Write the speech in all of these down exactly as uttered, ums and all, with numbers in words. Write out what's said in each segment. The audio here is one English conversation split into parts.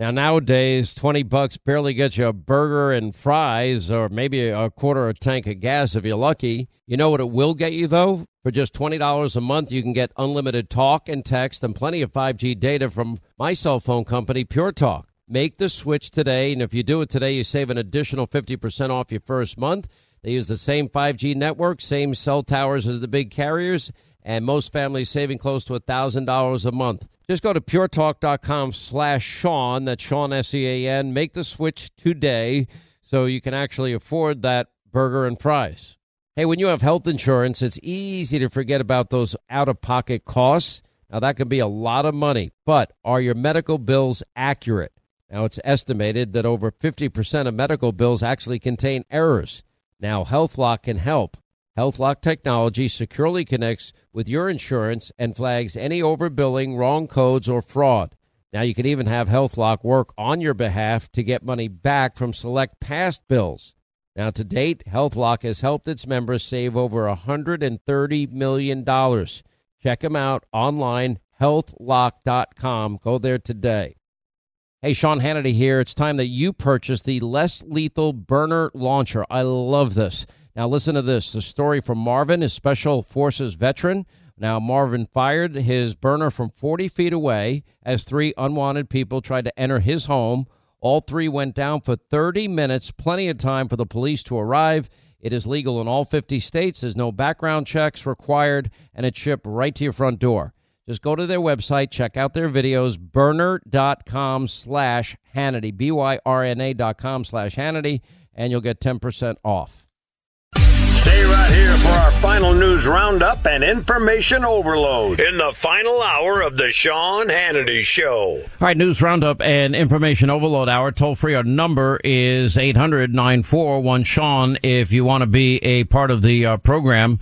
Now, nowadays, twenty bucks barely gets you a burger and fries or maybe a quarter of a tank of gas if you're lucky. You know what it will get you, though? For just twenty dollars a month, you can get unlimited talk and text and plenty of five G data from my cell phone company, Pure Talk. Make the switch today, and if you do it today, you save an additional fifty percent off your first month. They use the same five G network, same cell towers as the big carriers, and most families saving close to one thousand dollars a month. Just go to puretalk.com slash Sean, that's Sean, S E A N. Make the switch today so you can actually afford that burger and fries. Hey, when you have health insurance, it's easy to forget about those out-of-pocket costs. Now, that can be a lot of money, but are your medical bills accurate? Now, it's estimated that over fifty percent of medical bills actually contain errors. Now, HealthLock can help. HealthLock technology securely connects with your insurance and flags any overbilling, wrong codes, or fraud. Now, you can even have HealthLock work on your behalf to get money back from select past bills. Now, to date, HealthLock has helped its members save over one hundred thirty million dollars. Check them out online, health lock dot com. Go there today. Hey, Sean Hannity here. It's time that you purchase the less lethal burner launcher. I love this. Now, listen to this. The story from Marvin, a Special Forces veteran. Now, Marvin fired his burner from forty feet away as three unwanted people tried to enter his home. All three went down for thirty minutes, plenty of time for the police to arrive. It is legal in all fifty states. There's no background checks required, and it's shipped right to your front door. Just go to their website, check out their videos, burner.com slash Hannity, B Y R N A dot com slash Hannity, and you'll get ten percent off. Stay right here for our final news roundup and information overload in the final hour of the Sean Hannity Show. All right, news roundup and information overload hour. Toll free, our number is eight hundred, nine four one, Sean if you want to be a part of the uh, program.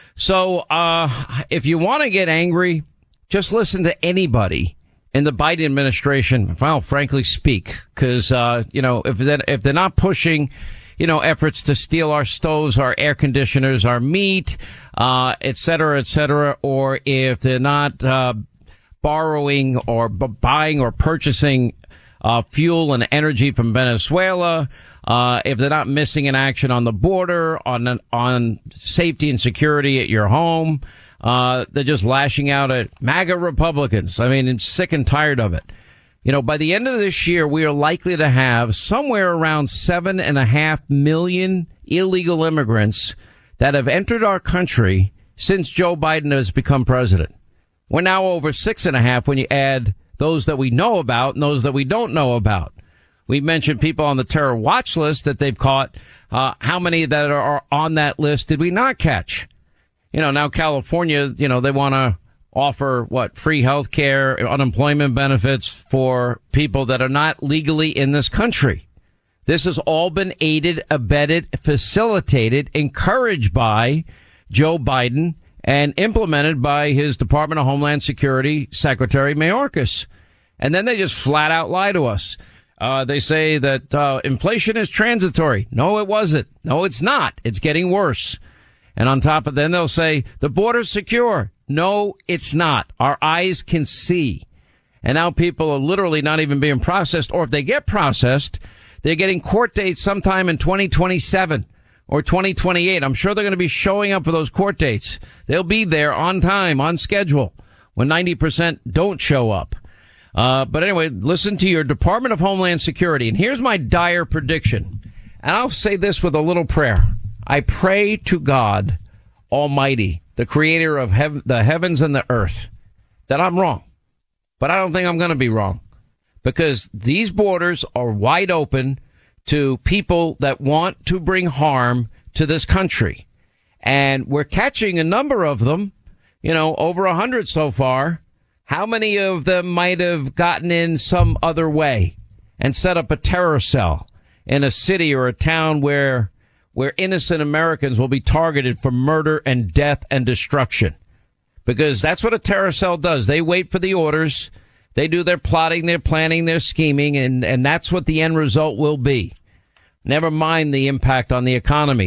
So uh if you want to get angry, just listen to anybody in the Biden administration, well, frankly speak, because, uh, you know, if they're, if they're not pushing, you know, efforts to steal our stoves, our air conditioners, our meat, uh, et cetera, et cetera, or if they're not uh, borrowing or b- buying or purchasing uh, fuel and energy from Venezuela, uh, if they're not missing in action on the border, on on safety and security at your home, Uh, they're just lashing out at MAGA Republicans. I mean, I'm sick and tired of it. You know, by the end of this year, we are likely to have somewhere around seven and a half million illegal immigrants that have entered our country since Joe Biden has become president. We're now over six and a half when you add those that we know about and those that we don't know about. We mentioned people on the terror watch list that they've caught. Uh, how many that are on that list did we not catch? You know, now California, you know, they want to offer, what, free health care, unemployment benefits for people that are not legally in this country. This has all been aided, abetted, facilitated, encouraged by Joe Biden and implemented by his Department of Homeland Security Secretary Mayorkas. And then they just flat out lie to us. Uh, they say that uh, inflation is transitory. No, it wasn't. No, it's not. It's getting worse. And on top of that, they'll say the border's secure. No, it's not. Our eyes can see. And now people are literally not even being processed. Or if they get processed, they're getting court dates sometime in twenty twenty-seven or twenty twenty-eight. I'm sure they're going to be showing up for those court dates. They'll be there on time, on schedule, when ninety percent don't show up. Uh, but anyway, listen to your Department of Homeland Security. And here's my dire prediction. And I'll say this with a little prayer. I pray to God Almighty, the creator of heav- the heavens and the earth, that I'm wrong. But I don't think I'm going to be wrong, because these borders are wide open to people that want to bring harm to this country. And we're catching a number of them, you know, over a hundred so far. How many of them might have gotten in some other way and set up a terror cell in a city or a town where where innocent Americans will be targeted for murder and death and destruction? Because that's what a terror cell does. They wait for the orders. They do their plotting, their planning, their scheming, and, and that's what the end result will be. Never mind the impact on the economy.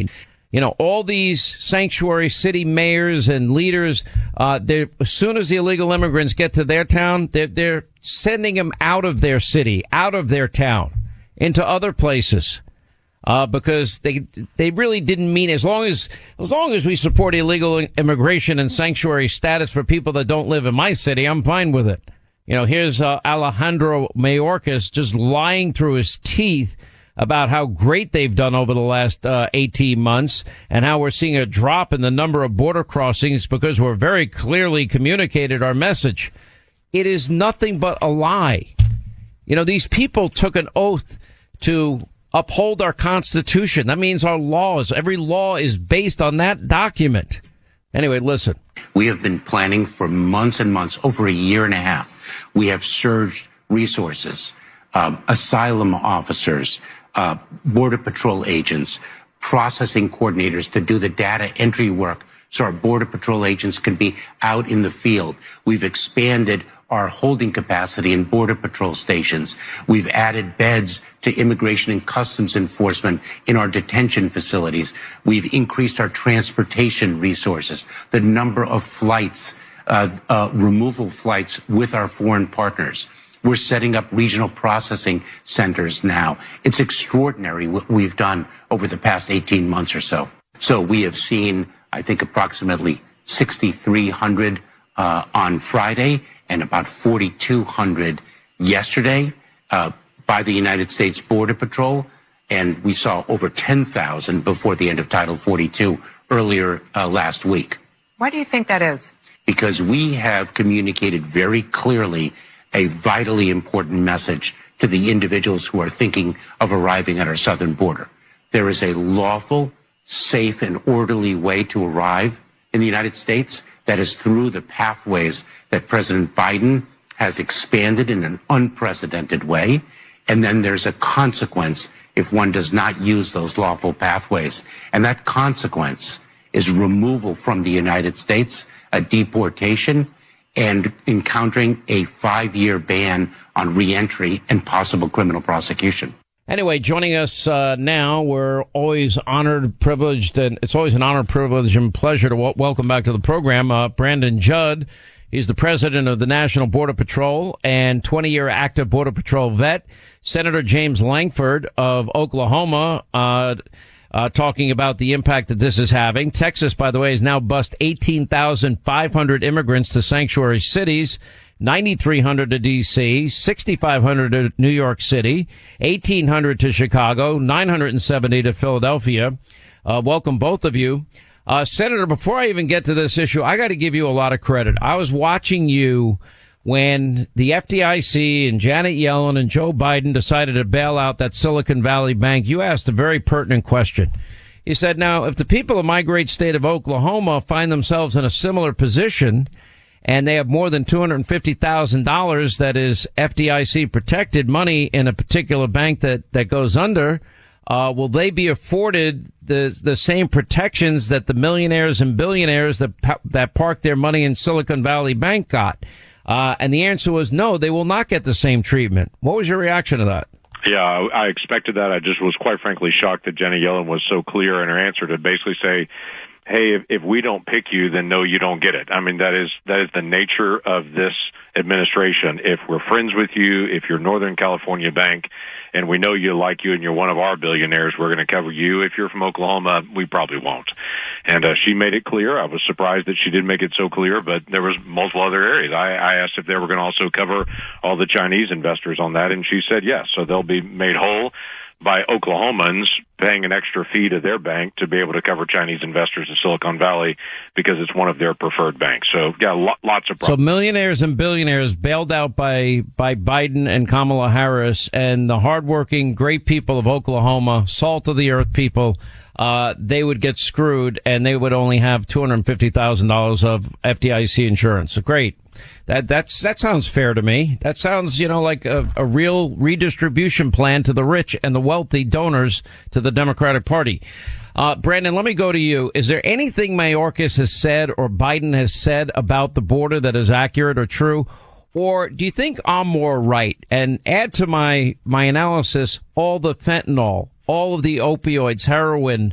You know, all these sanctuary city mayors and leaders, uh, they're, as soon as the illegal immigrants get to their town, they're, they're sending them out of their city, out of their town, into other places. Uh, because they, they really didn't mean, as long as, as long as we support illegal immigration and sanctuary status for people that don't live in my city, I'm fine with it. You know, here's, uh, Alejandro Mayorkas just lying through his teeth about how great they've done over the last, uh, eighteen months and how we're seeing a drop in the number of border crossings because we're very clearly communicated our message. It is nothing but a lie. You know, these people took an oath to uphold our Constitution. That means our laws. Every law is based on that document. Anyway, listen. We have been planning for months and months, over a year and a half. We have surged resources, um, asylum officers, uh, Border Patrol agents, processing coordinators to do the data entry work so our Border Patrol agents can be out in the field. We've expanded our holding capacity in Border Patrol stations. We've added beds to Immigration and Customs Enforcement in our detention facilities. We've increased our transportation resources, the number of flights, uh, uh, removal flights with our foreign partners. We're setting up regional processing centers now. It's extraordinary what we've done over the past eighteen months or so. So we have seen, I think, approximately sixty-three hundred uh, on Friday, and about forty-two hundred yesterday uh, by the United States Border Patrol. And we saw over ten thousand before the end of Title forty-two earlier uh, last week. Why do you think that is? Because we have communicated very clearly a vitally important message to the individuals who are thinking of arriving at our southern border. There is a lawful, safe, and orderly way to arrive in the United States. That is through the pathways that President Biden has expanded in an unprecedented way. And then there's a consequence if one does not use those lawful pathways. And that consequence is removal from the United States, a deportation, and encountering a five-year ban on reentry and possible criminal prosecution. Anyway, joining us uh, now, we're always honored, privileged, and it's always an honor, privilege, and pleasure to w- welcome back to the program uh, Brandon Judd. He's the president of the National Border Patrol and twenty-year active Border Patrol vet. Senator James Lankford of Oklahoma uh, uh talking about the impact that this is having. Texas, by the way, has now bused eighteen thousand five hundred immigrants to sanctuary cities. ninety-three hundred to D C, sixty-five hundred to New York City, eighteen hundred to Chicago, nine hundred seventy to Philadelphia. Uh, welcome, both of you. Uh, Senator, before I even get to this issue, I got to give you a lot of credit. I was watching you when the F D I C and Janet Yellen and Joe Biden decided to bail out that Silicon Valley Bank. You asked a very pertinent question. You said, now, if the people of my great state of Oklahoma find themselves in a similar position, and they have more than two hundred fifty thousand dollars that is F D I C protected money in a particular bank that, that goes under, uh, will they be afforded the the same protections that the millionaires and billionaires that that park their money in Silicon Valley Bank got? Uh, and the answer was no, they will not get the same treatment. What was your reaction to that? Yeah, I expected that. I just was quite frankly shocked that Jenny Yellen was so clear in her answer to basically say, hey, if, if we don't pick you, then no, you don't get it. I mean, that is that is the nature of this administration. If we're friends with you, if you're Northern California Bank, and we know you like you and you're one of our billionaires, we're going to cover you. If you're from Oklahoma, we probably won't. And uh, she made it clear. I was surprised that she didn't make it so clear, but there was multiple other areas. I, I asked if they were going to also cover all the Chinese investors on that, and she said yes. So they'll be made whole by Oklahomans paying an extra fee to their bank to be able to cover Chinese investors in Silicon Valley because it's one of their preferred banks. So, yeah, lo- lots of problems. So millionaires and billionaires bailed out by, by Biden and Kamala Harris, and the hardworking, great people of Oklahoma, salt of the earth people, uh, they would get screwed, and they would only have two hundred fifty thousand dollars of F D I C insurance. So great. That that's that sounds fair to me. That sounds, you know, like a, a real redistribution plan to the rich and the wealthy donors to the Democratic Party. Uh, Brandon, let me go to you. Is there anything Mayorkas has said or Biden has said about the border that is accurate or true? Or do you think I'm more right? And add to my my analysis all the fentanyl, all of the opioids, heroin,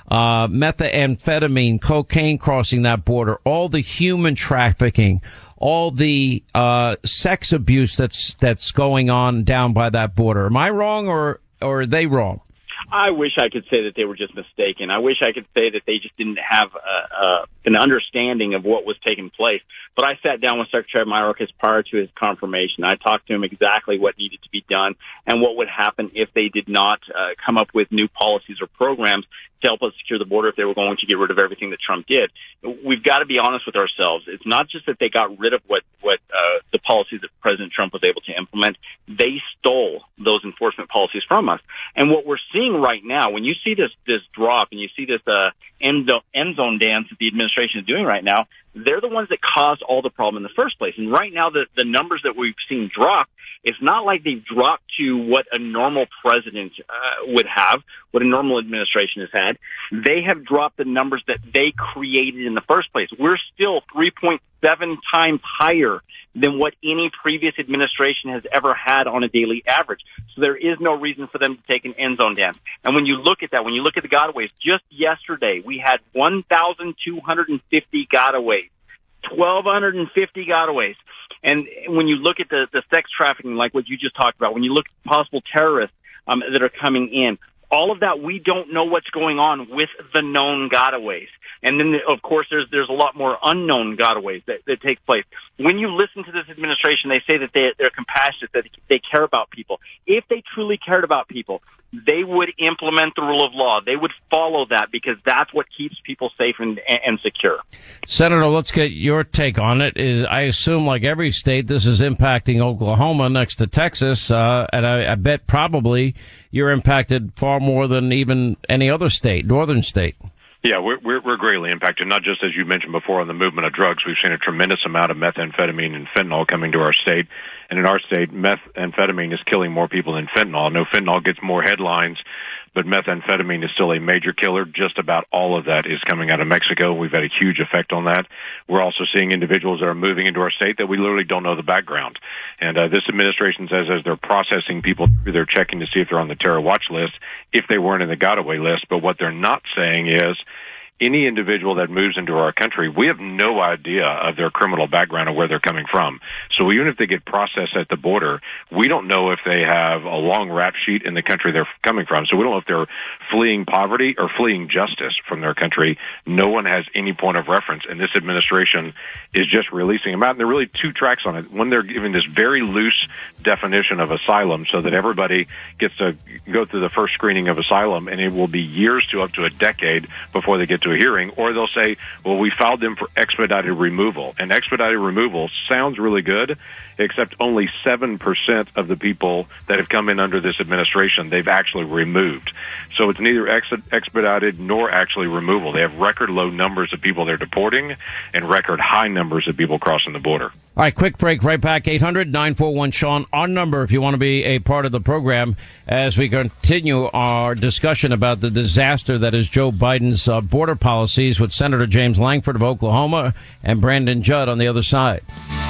uh, methamphetamine, cocaine crossing that border, all the human trafficking, all the uh, sex abuse that's that's going on down by that border. Am I wrong, or or are they wrong? I wish I could say that they were just mistaken. I wish I could say that they just didn't have uh, uh, an understanding of what was taking place. But I sat down with Secretary Mayorkas prior to his confirmation. I talked to him exactly what needed to be done and what would happen if they did not uh, come up with new policies or programs to help us secure the border if they were going to get rid of everything that Trump did. We've got to be honest with ourselves. It's not just that they got rid of what, what uh, the policies that President Trump was able to implement. They stole those enforcement policies from us. And what we're seeing right now, when you see this this drop and you see this uh, end, zone, end zone dance that the administration is doing right now, they're the ones that caused all the problem in the first place. And right now, the, the numbers that we've seen drop, it's not like they've dropped to what a normal president uh, would have, what a normal administration has had. They have dropped the numbers that they created in the first place. We're still three point seven times higher than what any previous administration has ever had on a daily average. So there is no reason for them to take an end zone dance. And when you look at that, when you look at the gotaways, just yesterday we had one thousand two hundred fifty gotaways, one thousand two hundred fifty gotaways. And when you look at the, the sex trafficking, like what you just talked about, when you look at possible terrorists um, that are coming in, all of that, we don't know what's going on with the known gotaways. And then, of course, there's there's a lot more unknown gotaways that, that take place. When you listen to this administration, they say that they, they're compassionate, that they care about people. If they truly cared about people, they would implement the rule of law. They would follow that because that's what keeps people safe and, and secure. Senator, let's get your take on it. Is I assume, like every state, this is impacting Oklahoma next to Texas, uh, and I, I bet probably you're impacted far more than even any other state, northern state. Yeah, we're, we're we're greatly impacted, not just as you mentioned before on the movement of drugs. We've seen a tremendous amount of methamphetamine and fentanyl coming to our state. And in our state, methamphetamine is killing more people than fentanyl. I know fentanyl gets more headlines, but methamphetamine is still a major killer. Just about all of that is coming out of Mexico. We've had a huge effect on that. We're also seeing individuals that are moving into our state that we literally don't know the background. And uh, this administration says as they're processing people, they're checking to see if they're on the terror watch list, if they weren't in the gotaway list. But what they're not saying is any individual that moves into our country, we have no idea of their criminal background or where they're coming from. So even if they get processed at the border, we don't know if they have a long rap sheet in the country they're coming from. So we don't know if they're fleeing poverty or fleeing justice from their country. No one has any point of reference, and this administration is just releasing them out. And there are really two tracks on it. One, they're giving this very loose definition of asylum so that everybody gets to go through the first screening of asylum, and it will be years to up to a decade before they get to a hearing. Or they'll say, well, we filed them for expedited removal. And expedited removal sounds really good, except only seven percent of the people that have come in under this administration, they've actually removed. So it's neither ex- expedited nor actually removal. They have record low numbers of people they're deporting and record high numbers of people crossing the border. All right, quick break. Right back. eight hundred nine four one Sean, our number if you want to be a part of the program as we continue our discussion about the disaster that is Joe Biden's uh, border policies with Senator James Lankford of Oklahoma and Brandon Judd on the other side.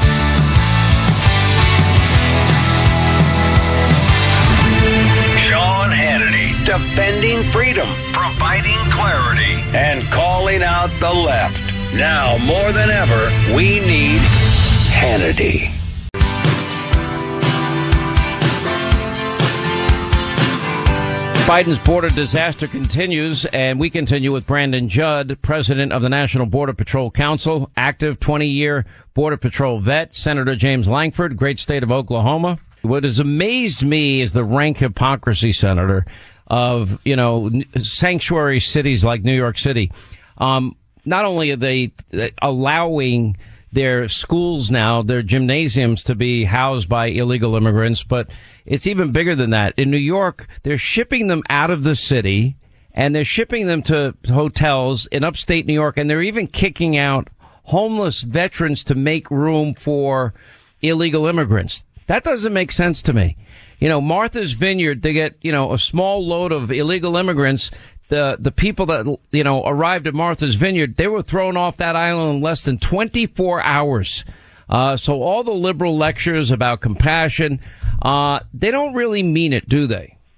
Sean Hannity, defending freedom, providing clarity, and calling out the left. Now more than ever, we need Hannity. Biden's border disaster continues, and we continue with Brandon Judd, president of the National Border Patrol Council, active twenty-year Border Patrol vet, Senator James Lankford, great state of Oklahoma. What has amazed me is the rank hypocrisy, Senator, of, you know, sanctuary cities like New York City. Um, not only are they allowing their schools now, their gymnasiums to be housed by illegal immigrants, but it's even bigger than that. In New York, they're shipping them out of the city and they're shipping them to hotels in upstate New York, and they're even kicking out homeless veterans to make room for illegal immigrants. That doesn't make sense to me. You know, Martha's Vineyard, they get, you know, a small load of illegal immigrants. The, the people that, you know, arrived at Martha's Vineyard, they were thrown off that island in less than twenty-four hours. Uh, so all the liberal lectures about compassion, uh, they don't really mean it, do they?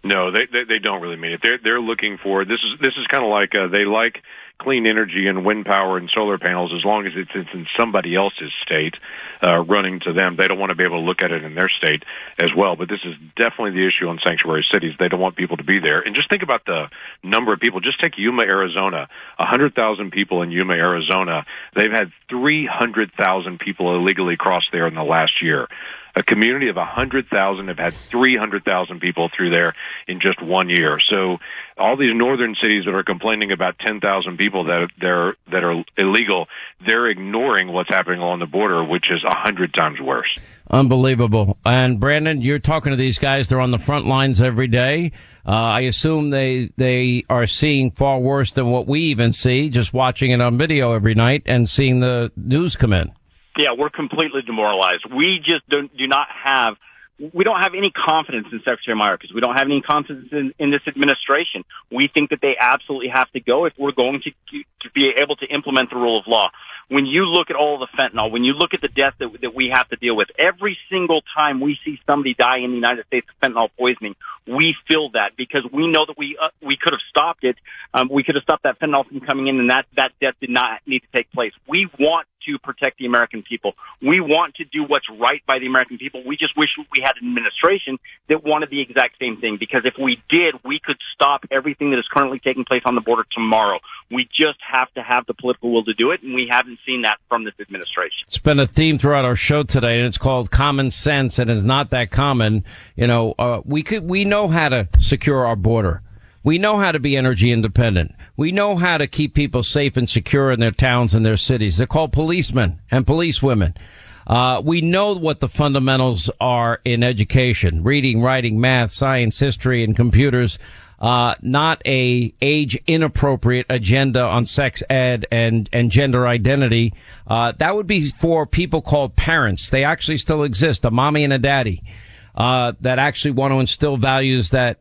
No, they, they they don't really mean it. They're they're looking for this is this is kind of like uh, they like clean energy and wind power and solar panels as long as it's, it's in somebody else's state, uh, running to them. They don't want to be able to look at it in their state as well. But this is definitely the issue on sanctuary cities. They don't want people to be there. And just think about the number of people. Just take Yuma, Arizona. one hundred thousand people in Yuma, Arizona. They've had three hundred thousand people illegally cross there in the last year. A community of one hundred thousand have had three hundred thousand people through there in just one year. So all these northern cities that are complaining about ten thousand people that they're that are illegal, they're ignoring what's happening along the border, which is one hundred times worse. Unbelievable. And Brandon, you're talking to these guys. They're on the front lines every day. Uh, I assume they they are seeing far worse than what we even see, just watching it on video every night and seeing the news come in. Yeah, we're completely demoralized. We just don't, do not have, we don't have any confidence in Secretary Mayorkas. We don't have any confidence in, in this administration. We think that they absolutely have to go if we're going to, to be able to implement the rule of law. When you look at all the fentanyl, when you look at the death that, that we have to deal with, every single time we see somebody die in the United States of fentanyl poisoning, we feel that because we know that we uh, we could have stopped it. Um, we could have stopped that fentanyl from coming in, and that, that death did not need to take place. We want to protect the American people. We want to do what's right by the American people. We just wish we had an administration that wanted the exact same thing, because if we did, we could stop everything that is currently taking place on the border tomorrow. We just have to have the political will to do it, and we haven't seen that from this administration. It's been a theme throughout our show today, and it's called common sense, and it's not that common. You know, uh, we could, we know how to secure our border. We know how to be energy independent. We know how to keep people safe and secure in their towns and their cities. They're called policemen and policewomen. Uh, we know what the fundamentals are in education: reading, writing, math, science, history, and computers. Uh, not a age inappropriate agenda on sex ed and, and gender identity. Uh, that would be for people called parents. They actually still exist, a mommy and a daddy, uh, that actually want to instill values that,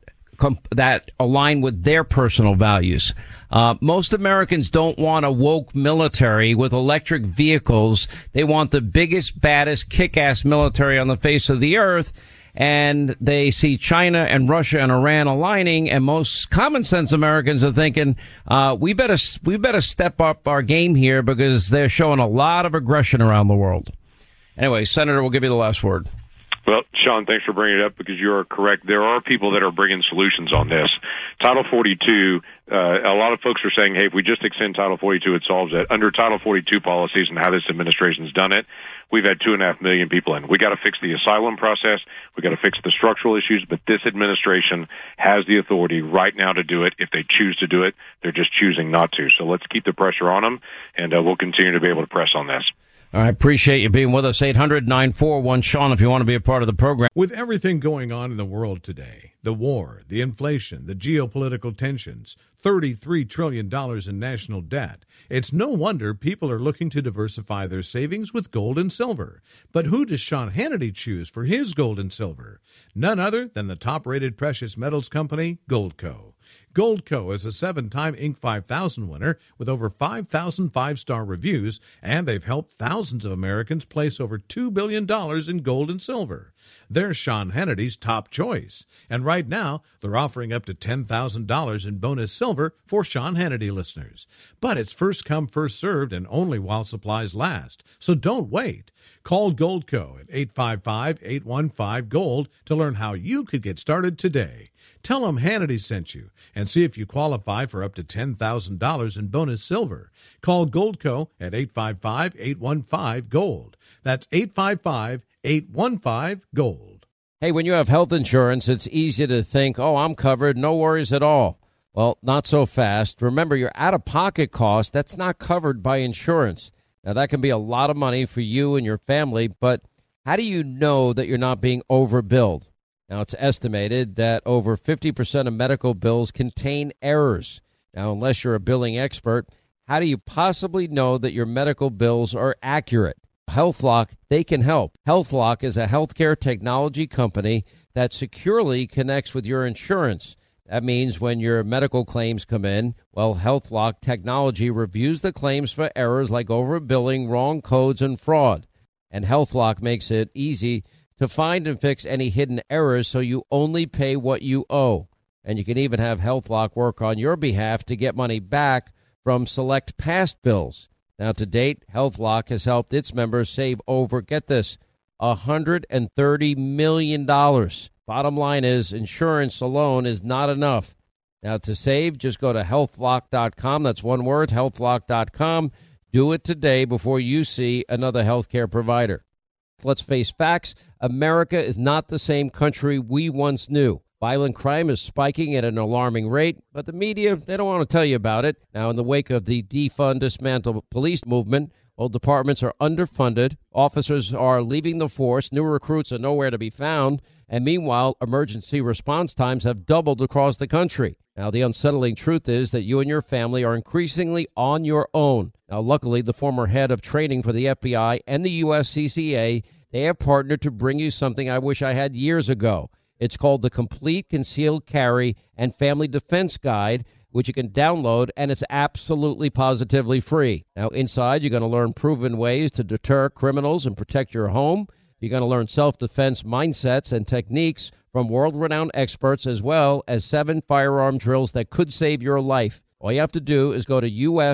that align with their personal values. Uh, most Americans don't want a woke military with electric vehicles. They want the biggest, baddest, kick-ass military on the face of the earth. And they see China and Russia and Iran aligning, and most common sense Americans are thinking, uh, we better, we better step up our game here because they're showing a lot of aggression around the world. Anyway, Senator, we'll give you the last word. Well, Sean, thanks for bringing it up, because you are correct. There are people that are bringing solutions on this. Title forty-two, uh, a lot of folks are saying, hey, if we just extend Title forty-two, it solves it. Under Title forty-two policies and how this administration's done it, we've had two and a half million people in. We got to fix the asylum process. We got to fix the structural issues, but this administration has the authority right now to do it. If they choose to do it, they're just choosing not to. So let's keep the pressure on them, and uh, we'll continue to be able to press on this. All right, appreciate you being with us. eight hundred, nine four one, Sean, if you want to be a part of the program. With everything going on in the world today, the war, the inflation, the geopolitical tensions, thirty-three trillion dollars in national debt, it's no wonder people are looking to diversify their savings with gold and silver. But who does Sean Hannity choose for his gold and silver? None other than the top-rated precious metals company, Goldco. Goldco is a seven-time Inc five thousand winner with over five thousand five-star reviews, and they've helped thousands of Americans place over two billion dollars in gold and silver. They're Sean Hannity's top choice, and right now they're offering up to ten thousand dollars in bonus silver for Sean Hannity listeners. But it's first come, first served, and only while supplies last, so don't wait. Call Goldco at eight five five, eight one five, GOLD to learn how you could get started today. Tell them Hannity sent you and see if you qualify for up to ten thousand dollars in bonus silver. Call Goldco at eight five five, eight one five, GOLD. That's eight five five, eight one five, GOLD. Hey, when you have health insurance, it's easy to think, oh, I'm covered, no worries at all. Well, not so fast. Remember, your out-of-pocket cost, that's not covered by insurance. Now, that can be a lot of money for you and your family, but how do you know that you're not being overbilled? Now, it's estimated that over fifty percent of medical bills contain errors. Now, unless you're a billing expert, how do you possibly know that your medical bills are accurate? HealthLock, they can help. HealthLock is a healthcare technology company that securely connects with your insurance. That means when your medical claims come in, well, HealthLock technology reviews the claims for errors like overbilling, wrong codes, and fraud. And HealthLock makes it easy to find and fix any hidden errors so you only pay what you owe. And you can even have HealthLock work on your behalf to get money back from select past bills. Now, to date, HealthLock has helped its members save over, get this, one hundred thirty million dollars. Bottom line is, insurance alone is not enough. Now, to save, just go to health lock dot com. That's one word, health lock dot com. Do it today before you see another healthcare provider. Let's face facts. America is not the same country we once knew. Violent crime is spiking at an alarming rate, but the media, they don't want to tell you about it. Now, in the wake of the defund, dismantle police movement, well, departments are underfunded, officers are leaving the force, new recruits are nowhere to be found, and meanwhile, emergency response times have doubled across the country. Now, the unsettling truth is that you and your family are increasingly on your own. Now, luckily, the former head of training for the F B I and the U S C C A, they have partnered to bring you something I wish I had years ago. It's called the Complete Concealed Carry and Family Defense Guide, which you can download, and it's absolutely positively free. Now, inside, you're going to learn proven ways to deter criminals and protect your home. You're going to learn self-defense mindsets and techniques from world-renowned experts, as well as seven firearm drills that could save your life. All you have to do is go to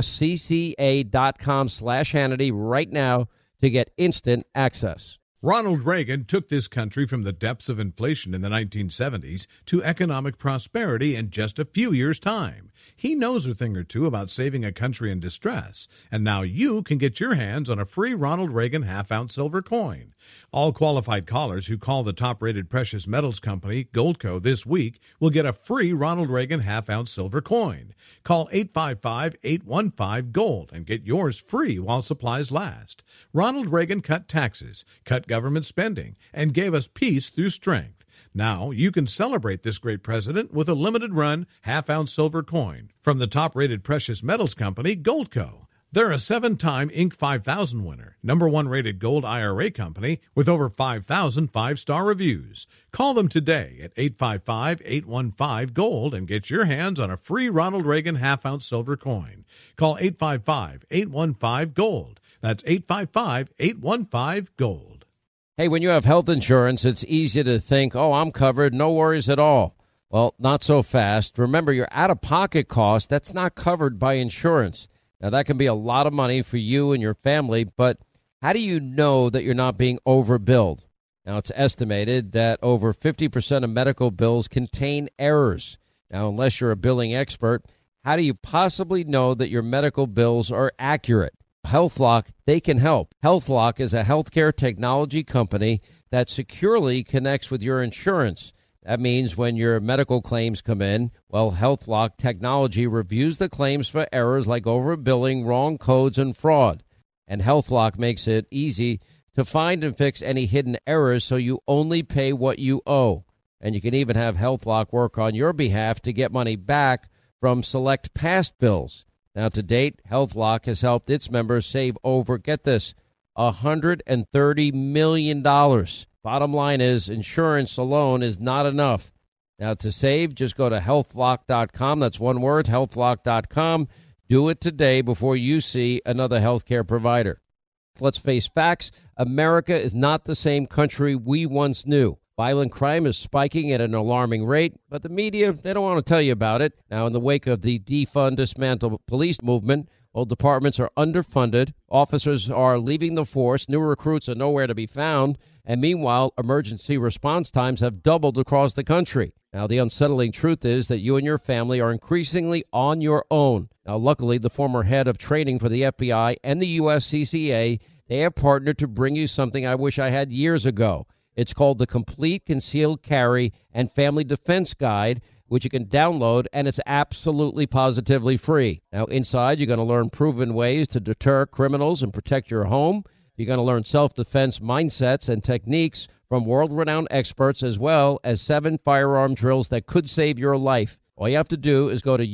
uscca.com slash Hannity right now to get instant access. Ronald Reagan took this country from the depths of inflation in the nineteen seventies to economic prosperity in just a few years' time. He knows a thing or two about saving a country in distress, and now you can get your hands on a free Ronald Reagan half-ounce silver coin. All qualified callers who call the top-rated precious metals company, Goldco, this week will get a free Ronald Reagan half-ounce silver coin. Call eight five five, eight one five, GOLD and get yours free while supplies last. Ronald Reagan cut taxes, cut government spending, and gave us peace through strength. Now you can celebrate this great president with a limited-run half-ounce silver coin from the top-rated precious metals company, Goldco. They're a seven-time Inc five thousand winner, number one rated gold I R A company with over five thousand five-star reviews. Call them today at eight five five, eight one five, GOLD and get your hands on a free Ronald Reagan half-ounce silver coin. Call eight five five, eight one five, GOLD. That's eight five five, eight one five, GOLD. Hey, when you have health insurance, it's easy to think, oh, I'm covered, no worries at all. Well, not so fast. Remember, your out-of-pocket cost, that's not covered by insurance. Now, that can be a lot of money for you and your family, but how do you know that you're not being overbilled? Now, it's estimated that over fifty percent of medical bills contain errors. Now, unless you're a billing expert, how do you possibly know that your medical bills are accurate? HealthLock, they can help. HealthLock is a healthcare technology company that securely connects with your insurance. That means when your medical claims come in, well, HealthLock technology reviews the claims for errors like overbilling, wrong codes, and fraud. And HealthLock makes it easy to find and fix any hidden errors so you only pay what you owe. And you can even have HealthLock work on your behalf to get money back from select past bills. Now, to date, HealthLock has helped its members save over, get this, one hundred thirty million dollars. Bottom line is, insurance alone is not enough. Now, to save, just go to health lock dot com. That's one word, health lock dot com. Do it today before you see another healthcare provider. Let's face facts. America is not the same country we once knew. Violent crime is spiking at an alarming rate, but the media, they don't want to tell you about it. Now, in the wake of the defund, dismantle police movement, well, departments are underfunded, officers are leaving the force, new recruits are nowhere to be found, and meanwhile, emergency response times have doubled across the country. Now, the unsettling truth is that you and your family are increasingly on your own. Now, luckily, the former head of training for the F B I and the U S C C A, they have partnered to bring you something I wish I had years ago. It's called the Complete Concealed Carry and Family Defense Guide, which you can download, and it's absolutely positively free. Now, inside, you're going to learn proven ways to deter criminals and protect your home. You're going to learn self-defense mindsets and techniques from world-renowned experts, as well as seven firearm drills that could save your life. All you have to do is go to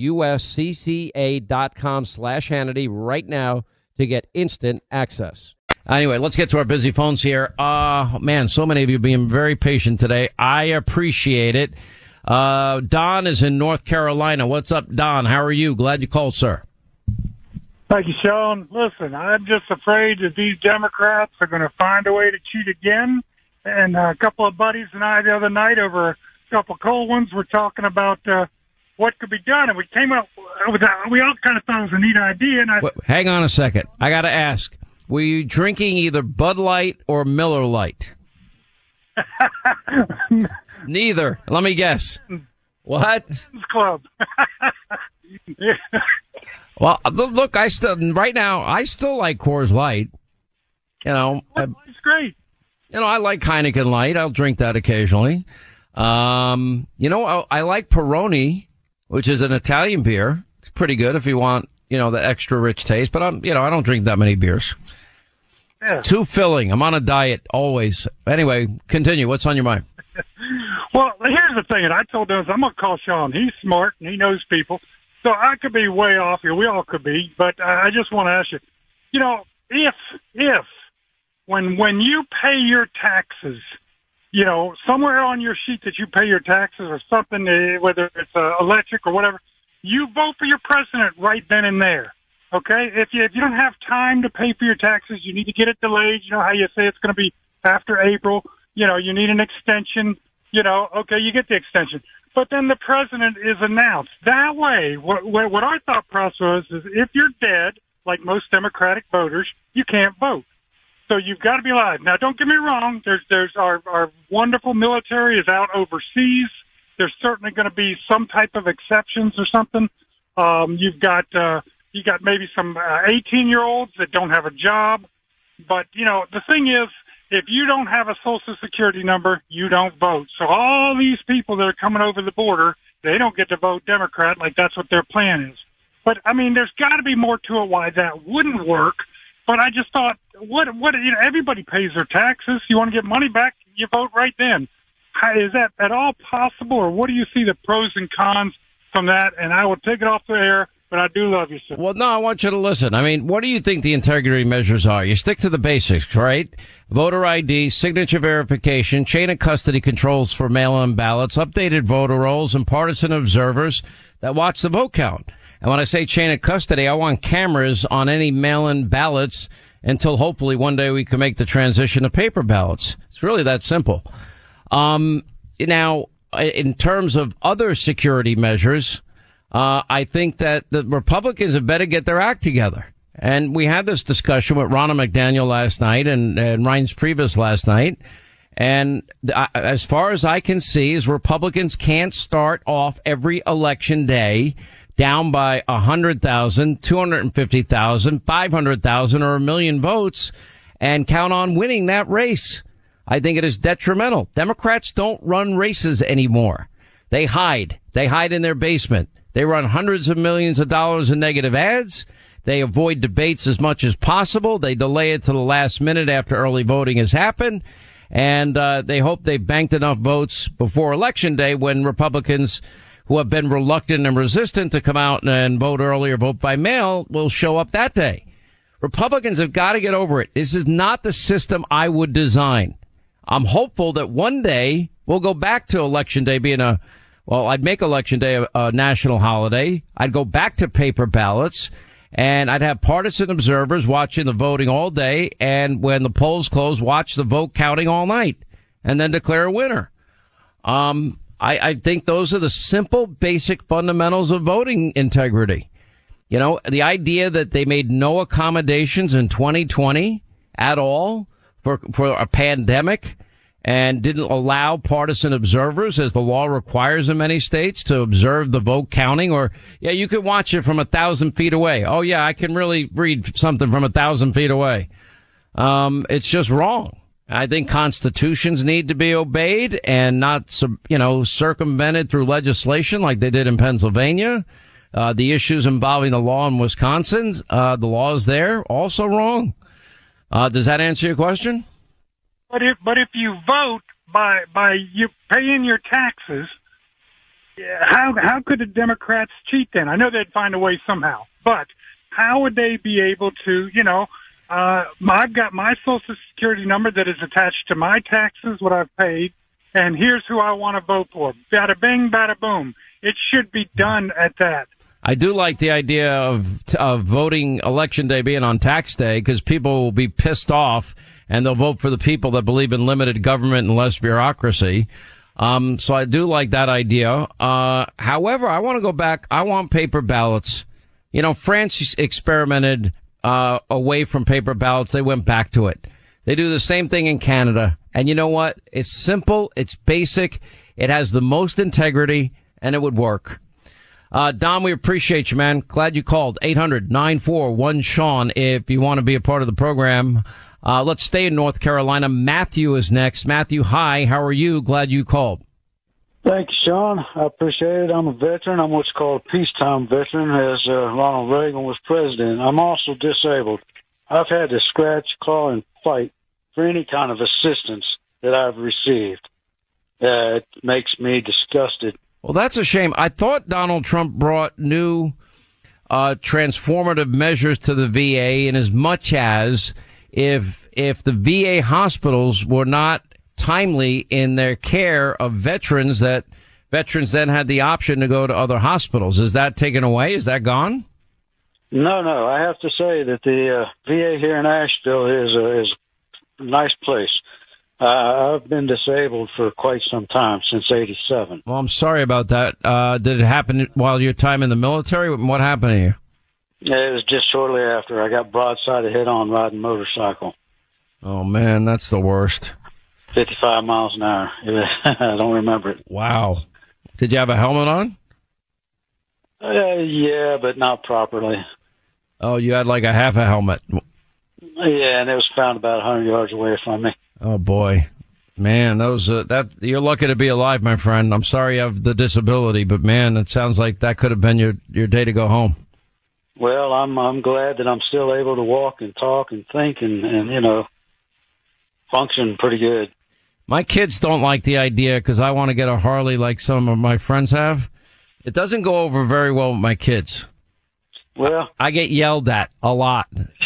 uscca.com slash Hannity right now to get instant access. Anyway, let's get to our busy phones here. Uh, man, so many of you being very patient today. I appreciate it. Uh, Don is in North Carolina. What's up, Don? How are you? Glad you called, sir. Thank you, Sean. Listen, I'm just afraid that these Democrats are going to find a way to cheat again. And a couple of buddies and I the other night over couple cold ones. We're talking about uh, what could be done, and we came up with that. We all kind of thought it was a neat idea. And I, Wait, hang on a second. I got to ask: were you drinking either Bud Light or Miller Lite? Neither. Let me guess. What? Club. Yeah. Well, look, I still right now I still like Coors Light. You know, it's great. You know, I like Heineken Light. I'll drink that occasionally. Um, you know, I, I like Peroni, which is an Italian beer. It's pretty good if you want, you know, the extra rich taste. But I'm, you know, I don't drink that many beers. Yeah. Too filling. I'm on a diet always. Anyway, continue. What's on your mind? Well, here's the thing, and I told Dennis, I'm going to call Sean. He's smart, and he knows people. So I could be way off here. We all could be. But I just want to ask you, you know, if, if, when, when you pay your taxes, you know, somewhere on your sheet that you pay your taxes or something, whether it's uh, electric or whatever, you vote for your president right then and there. Okay? If you, if you don't have time to pay for your taxes, you need to get it delayed. You know how you say it's going to be after April. You know, you need an extension. You know, okay, you get the extension. But then the president is announced. That way, what, what our thought process was is if you're dead, like most Democratic voters, you can't vote. So you've got to be alive. Now, don't get me wrong. There's, there's our, our wonderful military is out overseas. There's certainly going to be some type of exceptions or something. Um, you've got, uh, you got maybe some eighteen year olds that don't have a job. But, you know, the thing is, if you don't have a Social Security number, you don't vote. So all these people that are coming over the border, they don't get to vote Democrat like that's what their plan is. But, I mean, there's got to be more to it why that wouldn't work. But I just thought, what, what, you know, everybody pays their taxes. You want to get money back, you vote right then. How, is that at all possible, or what do you see the pros and cons from that? And I will take it off the air. But I do love you, sir. Well, no, I want you to listen. I mean, what do you think the integrity measures are? You stick to the basics, right? Voter I D, signature verification, chain of custody controls for mail-in ballots, updated voter rolls, and partisan observers that watch the vote count. And when I say chain of custody, I want cameras on any mail-in ballots until hopefully one day we can make the transition to paper ballots. It's really that simple. Um, now, in terms of other security measures, Uh, I think that the Republicans have better get their act together. And we had this discussion with Ronna McDaniel last night and, and Reince Priebus last night. And uh, as far as I can see, is Republicans can't start off every election day down by one hundred thousand, two hundred fifty thousand, five hundred thousand, or a million votes and count on winning that race. I think it is detrimental. Democrats don't run races anymore. They hide. They hide in their basement. They run hundreds of millions of dollars in negative ads. They avoid debates as much as possible. They delay it to the last minute after early voting has happened. And uh, they hope they've banked enough votes before Election Day when Republicans who have been reluctant and resistant to come out and vote early or vote by mail will show up that day. Republicans have got to get over it. This is not the system I would design. I'm hopeful that one day we'll go back to Election Day being a Well, I'd make Election Day a, a national holiday. I'd go back to paper ballots, and I'd have partisan observers watching the voting all day, and when the polls close, watch the vote counting all night, and then declare a winner. Um, I, I think those are the simple, basic fundamentals of voting integrity. You know, the idea that they made no accommodations in twenty twenty at all for for a pandemic, and didn't allow partisan observers, as the law requires in many states, to observe the vote counting. Or, yeah, you could watch it from a thousand feet away. Oh, yeah, I can really read something from a thousand feet away. Um, it's just wrong. I think constitutions need to be obeyed and not, you know, circumvented through legislation like they did in Pennsylvania. Uh, the issues involving the law in Wisconsin, uh, the law is there, also wrong. Uh, does that answer your question? But if but if you vote by by you paying your taxes, how how could the Democrats cheat then? I know they'd find a way somehow, but how would they be able to? You know, uh, I've got my Social Security number that is attached to my taxes, what I've paid, and here's who I want to vote for. Bada bing, bada boom. It should be done at that. I do like the idea of of voting Election Day being on tax day, because people will be pissed off and they'll vote for the people that believe in limited government and less bureaucracy. Um, so I do like that idea. Uh, however, I want to go back. I want paper ballots. You know, France experimented, uh, away from paper ballots. They went back to it. They do the same thing in Canada. And you know what? It's simple. It's basic. It has the most integrity and it would work. Uh, Don, we appreciate you, man. Glad you called. eight hundred nine four one Sean if you want to be a part of the program. Uh, let's stay in North Carolina. Matthew is next. Matthew, hi. How are you? Glad you called. Thank you, Sean. I appreciate it. I'm a veteran. I'm what's called a peacetime veteran, as uh, Ronald Reagan was president. I'm also disabled. I've had to scratch, claw, and fight for any kind of assistance that I've received. Uh, it makes me disgusted. Well, that's a shame. I thought Donald Trump brought new uh, transformative measures to the V A in as much as if if the V A hospitals were not timely in their care of veterans, that veterans then had the option to go to other hospitals. Is that taken away? Is that gone? No, no. I have to say that the uh, V A here in Asheville is a, is a nice place. Uh, I've been disabled for quite some time, since eighty-seven. Well, I'm sorry about that. Uh, did it happen while your time in the military? What happened to you? It was just shortly after. I got broadsided head on riding a motorcycle. Oh, man, that's the worst. fifty-five miles an hour. I don't remember it. Wow. Did you have a helmet on? Uh, yeah, but not properly. Oh, you had like a half a helmet. Yeah, and it was found about one hundred yards away from me. Oh, boy. Man, those uh, that you're lucky to be alive, my friend. I'm sorry you have the disability, but, man, it sounds like that could have been your, your day to go home. Well, I'm I'm glad that I'm still able to walk and talk and think and, and you know, function pretty good. My kids don't like the idea because I want to get a Harley like some of my friends have. It doesn't go over very well with my kids. Well, I get yelled at a lot.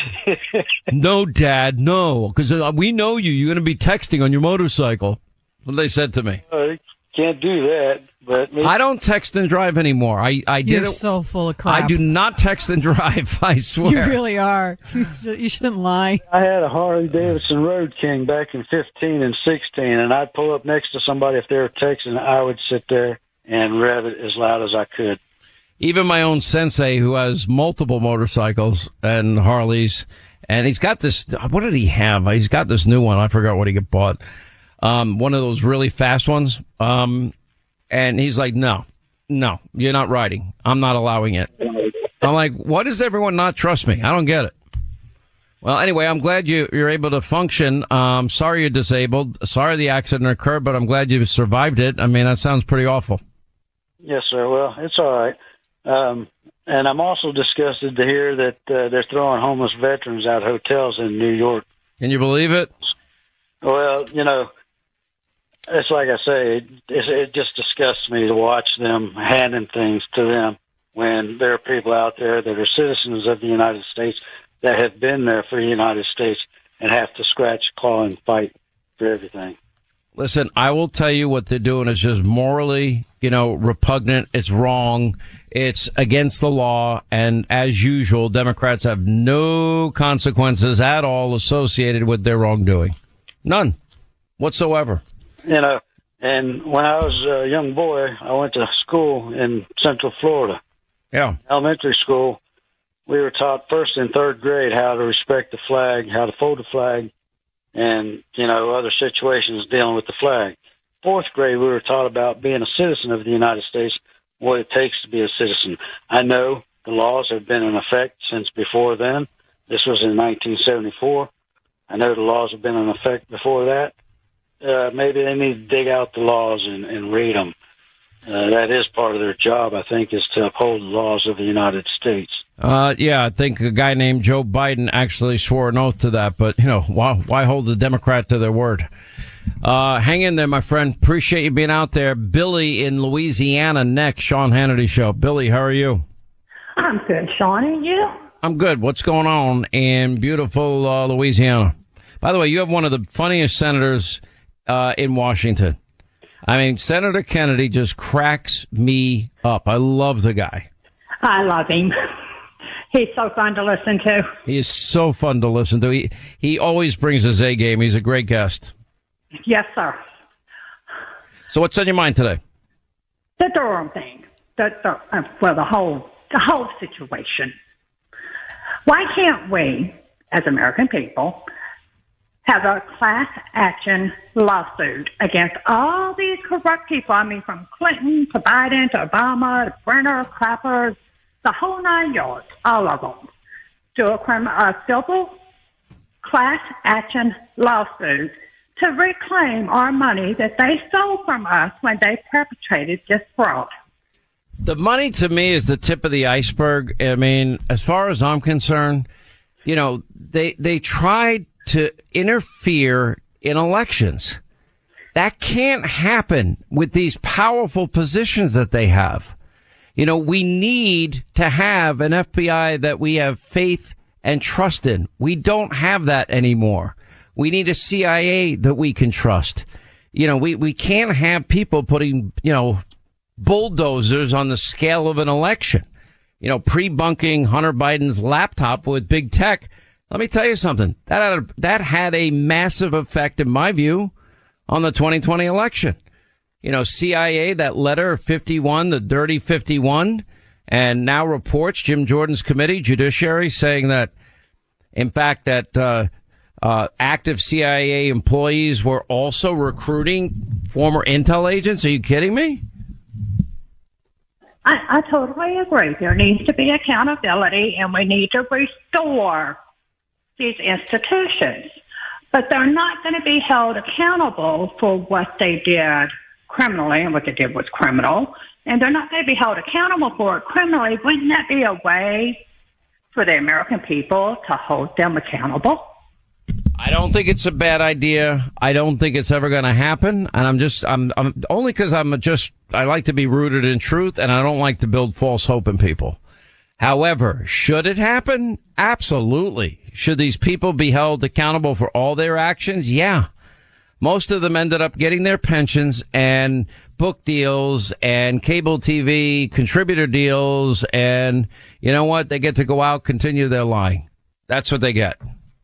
No, Dad, no, because we know you. You're going to be texting on your motorcycle. What they said to me. Uh, can't do that. But me- I don't text and drive anymore. I, I did You're it. so full of crap. I do not text and drive. I swear. You really are. You shouldn't lie. I had a Harley Davidson Road King back in fifteen and sixteen, and I'd pull up next to somebody if they were texting. I would sit there and rev it as loud as I could. Even my own sensei, who has multiple motorcycles and Harleys, and he's got this, what did he have? He's got this new one. I forgot what he bought. Um, one of those really fast ones. Um, and he's like, no, no, you're not riding. I'm not allowing it. I'm like, why does everyone not trust me? I don't get it. Well, anyway, I'm glad you, you're able to function. Um, sorry you're disabled. Sorry the accident occurred, but I'm glad you survived it. I mean, that sounds pretty awful. Yes, sir. Well, it's all right. Um, and I'm also disgusted to hear that uh, they're throwing homeless veterans out of hotels in New York. Can you believe it? Well, you know, it's like I say, it, it, it just disgusts me to watch them handing things to them when there are people out there that are citizens of the United States that have been there for the United States and have to scratch, claw, and fight for everything. Listen, I will tell you what they're doing is just morally, you know, repugnant. It's wrong. It's against the law. And as usual, Democrats have no consequences at all associated with their wrongdoing. None whatsoever. You know, and when I was a young boy, I went to school in Central Florida. Yeah. Elementary school. We were taught first and third grade how to respect the flag, how to fold the flag, and, you know, other situations dealing with the flag. Fourth grade, we were taught about being a citizen of the United States, what it takes to be a citizen. I know the laws have been in effect since before then. This was in nineteen seventy-four. I know the laws have been in effect before that. Uh, maybe they need to dig out the laws and, and read them. Uh, that is part of their job, I think, is to uphold the laws of the United States. Uh, yeah, I think a guy named Joe Biden actually swore an oath to that, but, you know, why, why hold the Democrat to their word? Uh, hang in there, my friend. Appreciate you being out there. Billy in Louisiana next, Sean Hannity Show. Billy, how are you? I'm good, Sean. And you? I'm good. What's going on in beautiful uh, Louisiana? By the way, you have one of the funniest senators uh, in Washington. I mean, Senator Kennedy just cracks me up. I love the guy. I love him. He's so fun to listen to. He is so fun to listen to. He he always brings his A game. He's a great guest. Yes, sir. So what's on your mind today? The Durham thing. The, the, uh, well, the whole, the whole situation. Why can't we, as American people, have a class action lawsuit against all these corrupt people? I mean, from Clinton to Biden to Obama to Brenner, Clapper, the whole nine yards, all of them. Do a, crim- a civil class action lawsuit to reclaim our money that they stole from us when they perpetrated this fraud. The money to me is the tip of the iceberg. I mean, as far as I'm concerned, you know, they, they tried to interfere in elections. That can't happen with these powerful positions that they have. You know, we need to have an F B I that we have faith and trust in. We don't have that anymore. We need a C I A that we can trust. You know, we, we can't have people putting, you know, bulldozers on the scale of an election. You know, pre-bunking Hunter Biden's laptop with big tech. Let me tell you something. That had a, that had a massive effect, in my view, on the twenty twenty election. You know, C I A, that letter fifty-one, the dirty fifty-one, and now reports Jim Jordan's committee, Judiciary, saying that, in fact, that uh, uh active C I A employees were also recruiting former intel agents. Are you kidding me? I, I totally agree. There needs to be accountability, and we need to restore these institutions. But they're not going to be held accountable for what they did criminally, and what they did was criminal. And they're not going to be held accountable for it criminally. Wouldn't that be a way for the American people to hold them accountable? I don't think it's a bad idea. I don't think it's ever going to happen. And I'm just, I'm, I'm only because I'm just, I like to be rooted in truth, and I don't like to build false hope in people. However, should it happen? Absolutely. Should these people be held accountable for all their actions? Yeah. Most of them ended up getting their pensions and book deals and cable T V contributor deals. And you know what? They get to go out, continue their lying. That's what they get.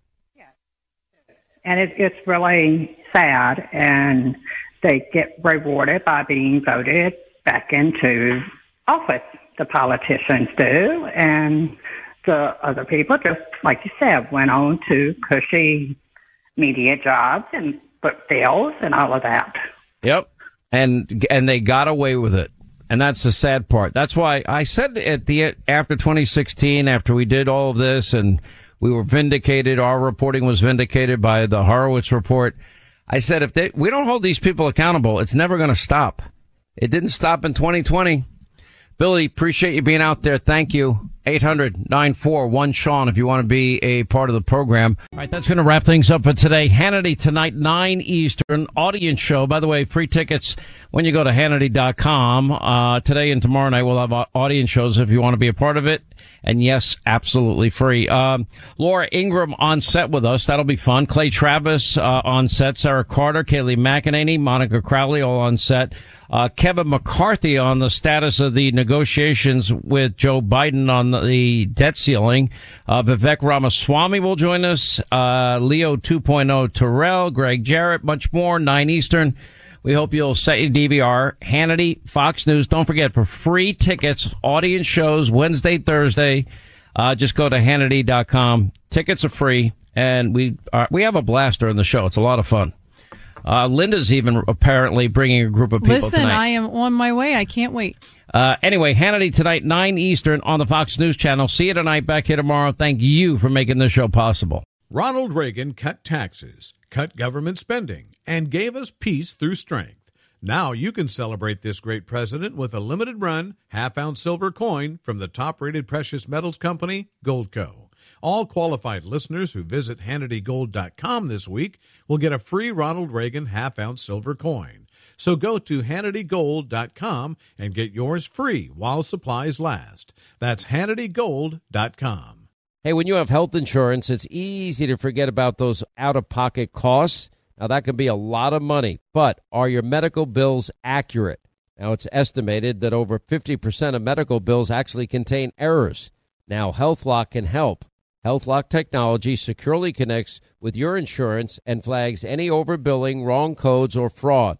And it, it's really sad, and they get rewarded by being voted back into office. The politicians do, and the other people, just like you said, went on to cushy media jobs and book deals and all of that. Yep, and and they got away with it, and that's the sad part. That's why I said at the after twenty sixteen, after we did all of this, and we were vindicated. Our reporting was vindicated by the Horowitz report. I said, if they, we don't hold these people accountable, it's never going to stop. It didn't stop in twenty twenty. Billy, appreciate you being out there. Thank you. eight hundred nine four one Sean if you want to be a part of the program. All right, that's going to wrap things up for today. Hannity tonight, nine Eastern, audience show. By the way, free tickets when you go to Hannity dot com. Uh, today and tomorrow night we'll have audience shows if you want to be a part of it. And yes, absolutely free. Um, Laura Ingraham on set with us. That'll be fun. Clay Travis uh, on set. Sarah Carter, Kaylee McEnany, Monica Crowley all on set. Uh, Kevin McCarthy on the status of the negotiations with Joe Biden on the debt ceiling. Uh, Vivek Ramaswamy will join us. Uh, Leo two point oh Terrell, Greg Jarrett, much more. nine Eastern. We hope you'll set your D V R. Hannity, Fox News. Don't forget, for free tickets, audience shows Wednesday, Thursday. Uh, just go to Hannity dot com. Tickets are free, and we are, we have a blast during the show. It's a lot of fun. Uh, Linda's even apparently bringing a group of people Listen, tonight. I am on my way. I can't wait. Uh, anyway, Hannity tonight, nine Eastern on the Fox News Channel. See you tonight. Back here tomorrow. Thank you for making this show possible. Ronald Reagan cut taxes, cut government spending, and gave us peace through strength. Now you can celebrate this great president with a limited run, half-ounce silver coin from the top-rated precious metals company, Goldco. All qualified listeners who visit Hannity Gold dot com this week will get a free Ronald Reagan half-ounce silver coin. So go to Hannity Gold dot com and get yours free while supplies last. That's Hannity Gold dot com. Hey, when you have health insurance, it's easy to forget about those out-of-pocket costs. Now, that can be a lot of money, but are your medical bills accurate? Now, it's estimated that over fifty percent of medical bills actually contain errors. Now, HealthLock can help. HealthLock technology securely connects with your insurance and flags any overbilling, wrong codes, or fraud.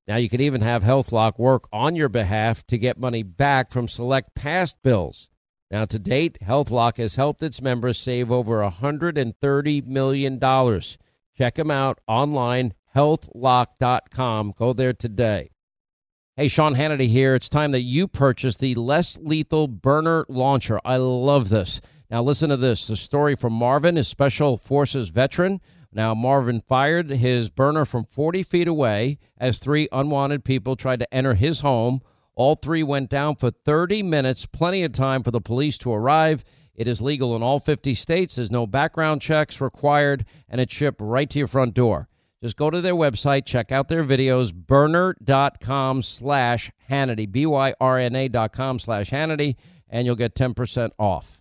Now, you can even have HealthLock work on your behalf to get money back from select past bills. Now, to date, HealthLock has helped its members save over one hundred thirty million dollars. Check them out online, health lock dot com. Go there today. Hey, Sean Hannity here. It's time that you purchase the less lethal burner launcher. I love this. Now, listen to this. The story from Marvin, his Special Forces veteran. Now, Marvin fired his burner from forty feet away as three unwanted people tried to enter his home. All three went down for thirty minutes, plenty of time for the police to arrive. It is legal in all fifty states. There's no background checks required, and it's shipped right to your front door. Just go to their website, check out their videos, burner.com slash Hannity, B Y R N A dot com slash Hannity, and you'll get ten percent off.